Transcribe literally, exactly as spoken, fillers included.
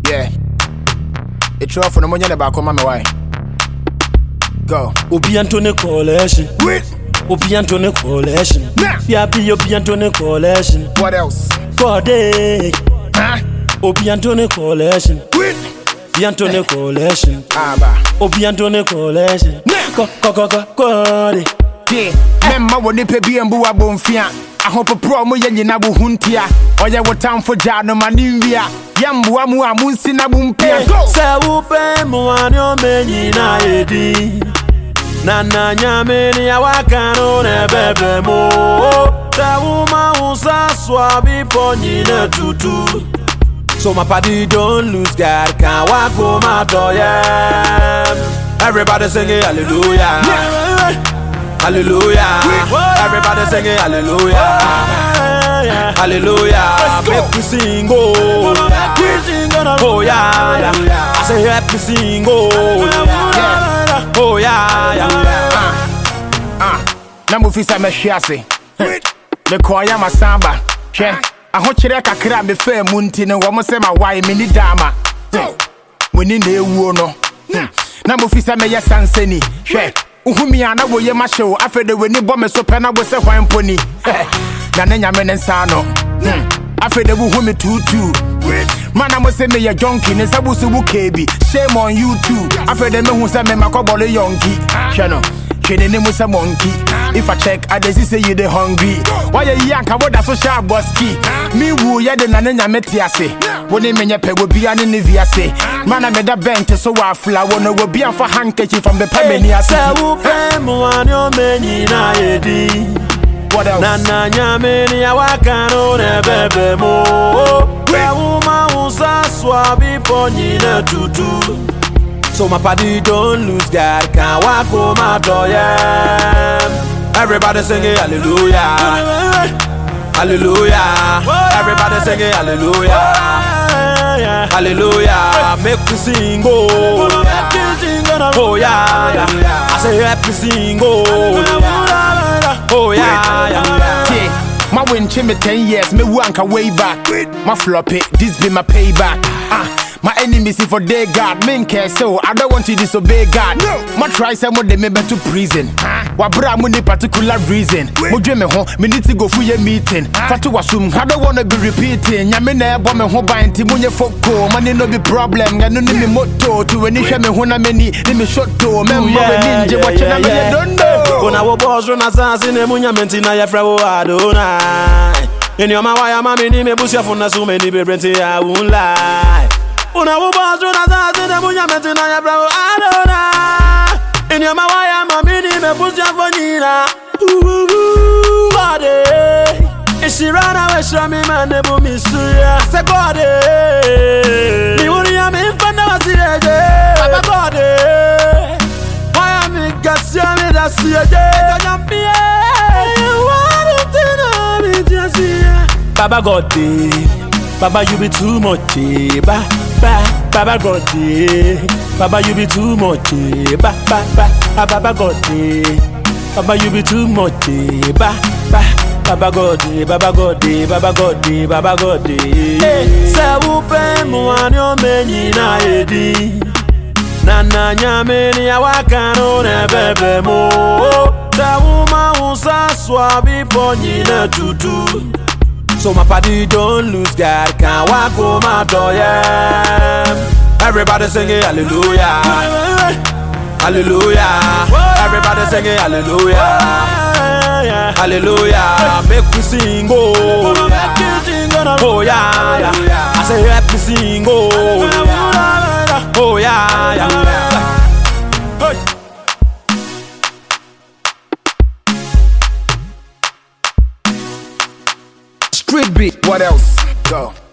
Yeah. It's true for no money about come my way. Go. Obi Antone Coalition. Wait. Obi Antone Coalition. Nah. Yeah, be Obi Antone Coalition. What else? God, eh. Huh? Obi Antone Coalition. Wait. Obi Antone Coalition. Aba. Obi Antone Coalition. Nah. Go, go, go, go, go. Yeah. Memma woni pe bi embu abonfia. Ahopo pro mo ye nyina bu huntia. Oye wo time for jano manivia. Yambu amu amunsi na bumpia. Se upe mo anyo menyi na edi. Na na nyame ni awakano ne bebe mo. Se uma usa swabi ponyi ne tutu. So my party don't lose God, can't walk home out of yeah. Everybody singing hallelujah, hallelujah. Everybody singing hallelujah, hallelujah. Make me sing oh, oh yeah, yeah. I say help me sing oh, yeah. Oh yeah, yeah. Ah, na mu fisa me hwiase. Me koya masamba. Hwe. Aho kire kakra me fa mu nti ne wo mo se ma wai me ni dama. Woni na ewuo no. Na mo fisa me ye sansani. Hwe. Uhumi ana wo ye ma hyew afede weni bo me so pe na bo se kwan poni. Na ne nyame ne nsa no. Afede bu humi tutu. Mana mo se me ye junkie ne sabusu bu kebi. Shame on you too. Afede me hu se me makobole yonki. Hwe no. Kene musa monkey. If I check, I just say you the hungry. Why you yank about that social boski? Me woo ya the nana metiase. When they mean your peg will be an inviase. Man, I made a bench so I flower no will be for handkerchief from the Pamania. What else? Nana nyameni ya wakano ne bebe mo. Ya uma usa swabi ponyi ne tutu. So my party don't lose God, can't walk home out of yeah. Everybody singing hallelujah, hallelujah. Everybody singing hallelujah, hallelujah. Make me sing oh, oh yeah, yeah. I say help me sing oh, oh yeah, yeah. My win me ten years, me wanka way back. My floppy, this be my payback. Ah. My enemies see for their God, men care so I don't want to disobey God. No, my try some of them to prison. Wa bra mo ni particular reason. Mo dwe me ho, me need to go for your meeting. Fatu wasum, I don't wanna be repeating. Nyame na ebo me ho ban ti munye foko. Money no be problem, ga no ni me moto. To when hwe me ho na mani, ni me shot to. Member we ninja watch na me don't know. Ona wo boss run assassin e munya menti na ya fra wo Adonai. In your mawaya mami ni me busia funa so many be brenti I won't lie. Una wo boss run assassin e munya menti na ya fra wo Adonai. In your mawaya mami ni me busia fonina. Body. If she run away from me man ne bu mi suya. Say body. Ni wuri ya me fanda wasireje. Baba body. Why am I gassia me da siege? Baba God, Baba you be too much, ba ba. Baba God, Baba you be too much, ba ba ba. Baba God, Baba you be too much, ba ba. Baba God, Baba God, Baba God, Baba God. Se upe mo anyo menyi na edi. Na na nyameni ya wakano ne bebe mo. Se uma usa swabi ponyi ne tutu. So my party don't lose God, can't walk home out of yeah. Everybody singing hallelujah, hallelujah. Everybody singing hallelujah, hallelujah. Make me sing oh, oh yeah, yeah. I say help me sing oh, oh yeah, yeah. Street beat, what else? Go.